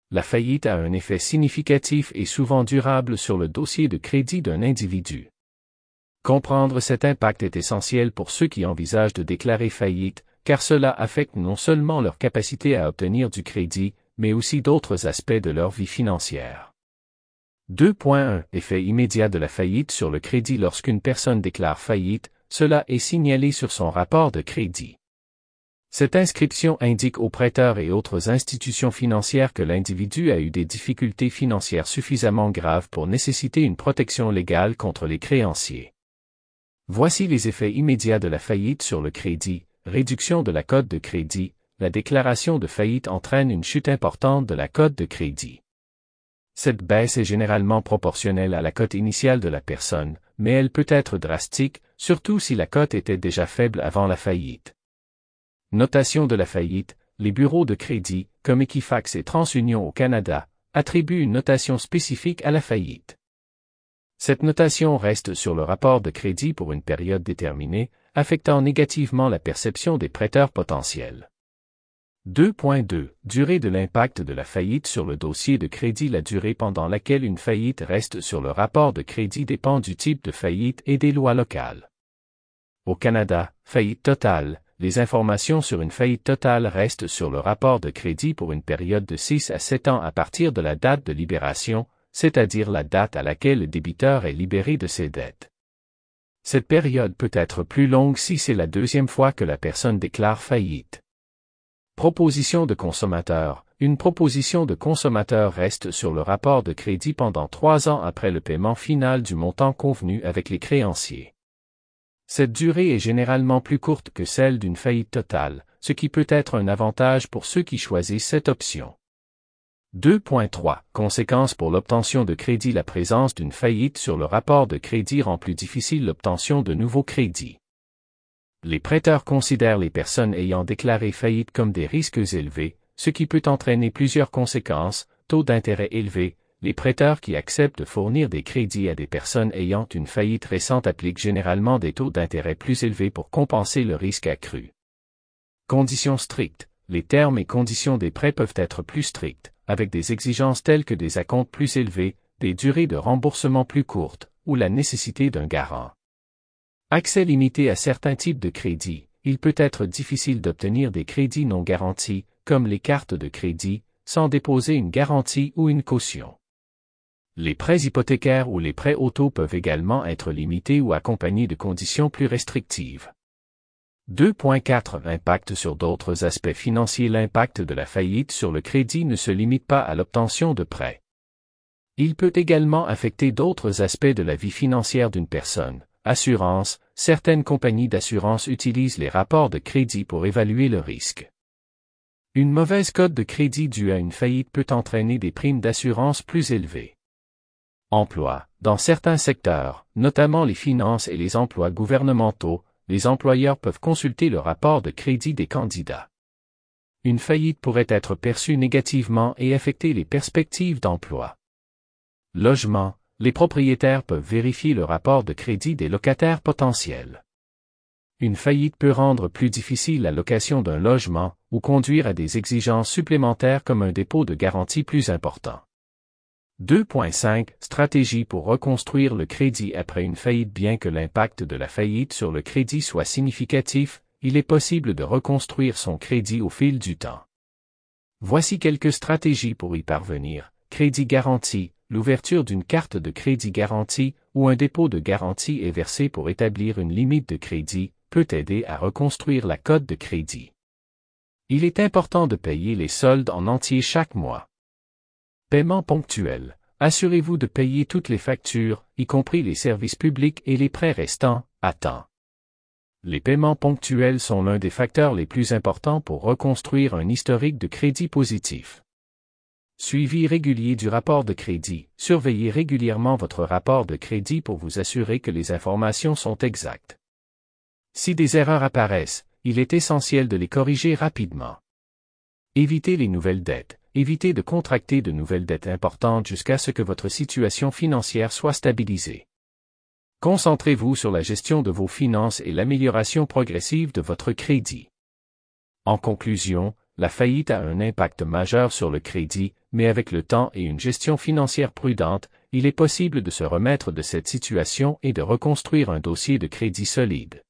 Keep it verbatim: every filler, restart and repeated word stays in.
La faillite a un effet significatif et souvent durable sur le dossier de crédit d'un individu. Comprendre cet impact est essentiel pour ceux qui envisagent de déclarer faillite, car cela affecte non seulement leur capacité à obtenir du crédit, mais aussi d'autres aspects de leur vie financière. deux point un Effet immédiat de la faillite sur le crédit. Lorsqu'une personne déclare faillite, cela est signalé sur son rapport de crédit. Cette inscription indique aux prêteurs et autres institutions financières que l'individu a eu des difficultés financières suffisamment graves pour nécessiter une protection légale contre les créanciers. Voici les effets immédiats de la faillite sur le crédit. Réduction de la cote de crédit. La déclaration de faillite entraîne une chute importante de la cote de crédit. Cette baisse est généralement proportionnelle à la cote initiale de la personne, mais elle peut être drastique, surtout si la cote était déjà faible avant la faillite. Notation de la faillite. Les bureaux de crédit, comme Equifax et TransUnion au Canada, attribuent une notation spécifique à la faillite. Cette notation reste sur le rapport de crédit pour une période déterminée, affectant négativement la perception des prêteurs potentiels. deux point deux Durée de l'impact de la faillite sur le dossier de crédit. La durée pendant laquelle une faillite reste sur le rapport de crédit dépend du type de faillite et des lois locales. Au Canada, faillite totale. Les informations sur une faillite totale restent sur le rapport de crédit pour une période de six à sept ans à partir de la date de libération, c'est-à-dire la date à laquelle le débiteur est libéré de ses dettes. Cette période peut être plus longue si c'est la deuxième fois que la personne déclare faillite. Proposition de consommateur. Une proposition de consommateur reste sur le rapport de crédit pendant trois ans après le paiement final du montant convenu avec les créanciers. Cette durée est généralement plus courte que celle d'une faillite totale, ce qui peut être un avantage pour ceux qui choisissent cette option. deux point trois Conséquences pour l'obtention de crédit. La présence d'une faillite sur le rapport de crédit rend plus difficile l'obtention de nouveaux crédits. Les prêteurs considèrent les personnes ayant déclaré faillite comme des risques élevés, ce qui peut entraîner plusieurs conséquences: taux d'intérêt élevés. Les prêteurs qui acceptent de fournir des crédits à des personnes ayant une faillite récente appliquent généralement des taux d'intérêt plus élevés pour compenser le risque accru. Conditions strictes. Les termes et conditions des prêts peuvent être plus stricts, avec des exigences telles que des acomptes plus élevés, des durées de remboursement plus courtes, ou la nécessité d'un garant. Accès limité à certains types de crédits. Il peut être difficile d'obtenir des crédits non garantis, comme les cartes de crédit, sans déposer une garantie ou une caution. Les prêts hypothécaires ou les prêts auto peuvent également être limités ou accompagnés de conditions plus restrictives. deux point quatre Impact sur d'autres aspects financiers. L'impact de la faillite sur le crédit ne se limite pas à l'obtention de prêts. Il peut également affecter d'autres aspects de la vie financière d'une personne. Assurance. Certaines compagnies d'assurance utilisent les rapports de crédit pour évaluer le risque. Une mauvaise cote de crédit due à une faillite peut entraîner des primes d'assurance plus élevées. Emploi. Dans certains secteurs, notamment les finances et les emplois gouvernementaux, les employeurs peuvent consulter le rapport de crédit des candidats. Une faillite pourrait être perçue négativement et affecter les perspectives d'emploi. Logement. Les propriétaires peuvent vérifier le rapport de crédit des locataires potentiels. Une faillite peut rendre plus difficile la location d'un logement ou conduire à des exigences supplémentaires comme un dépôt de garantie plus important. deux point cinq Stratégie pour reconstruire le crédit après une faillite. Bien que l'impact de la faillite sur le crédit soit significatif, il est possible de reconstruire son crédit au fil du temps. Voici quelques stratégies pour y parvenir. Crédit garanti. L'ouverture d'une carte de crédit garantie ou un dépôt de garantie est versé pour établir une limite de crédit, peut aider à reconstruire la cote de crédit. Il est important de payer les soldes en entier chaque mois. Paiement ponctuel. Assurez-vous de payer toutes les factures, y compris les services publics et les prêts restants, à temps. Les paiements ponctuels sont l'un des facteurs les plus importants pour reconstruire un historique de crédit positif. Suivi régulier du rapport de crédit. Surveillez régulièrement votre rapport de crédit pour vous assurer que les informations sont exactes. Si des erreurs apparaissent, il est essentiel de les corriger rapidement. Évitez les nouvelles dettes. Évitez de contracter de nouvelles dettes importantes jusqu'à ce que votre situation financière soit stabilisée. Concentrez-vous sur la gestion de vos finances et l'amélioration progressive de votre crédit. En conclusion, la faillite a un impact majeur sur le crédit, mais avec le temps et une gestion financière prudente, il est possible de se remettre de cette situation et de reconstruire un dossier de crédit solide.